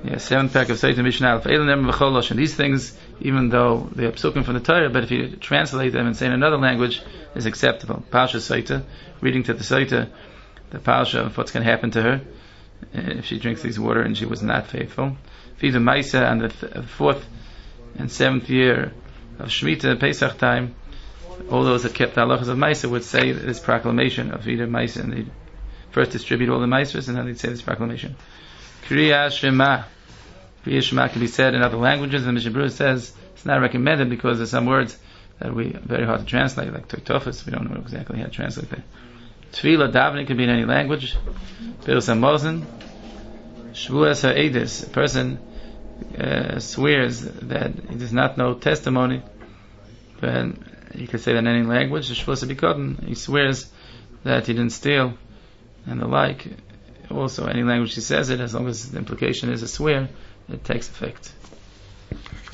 Seventh parak of Seitim Mishnah. And these things, even though they are psukim from the Torah, but if you translate them and say in another language, is acceptable. Parsha Saita, reading to the Saita, the Parsha of what's going to happen to her if she drinks this water and she was not faithful. Feed the Maisa on the fourth and seventh year of Shemitah, Pesach time, all those that kept the halachas of Maisa would say this proclamation of Vida Maisa, and they'd first distribute all the Maisvahs and then they'd say this proclamation. Kriya Shema. Kriya Shema can be said in other languages, and Mishnah Berurah says it's not recommended because there's some words that we very hard to translate, like Toktofus, we don't know exactly how to translate that. Tefillah, davening can be in any language. Pirush HaMazen, Shvuas HaEdis, a person swears that he does not know testimony, but he could say that in any language. Shvuas HaBikoden, he swears that he didn't steal, and the like. Also, any language he says it, as long as the implication is a swear, it takes effect.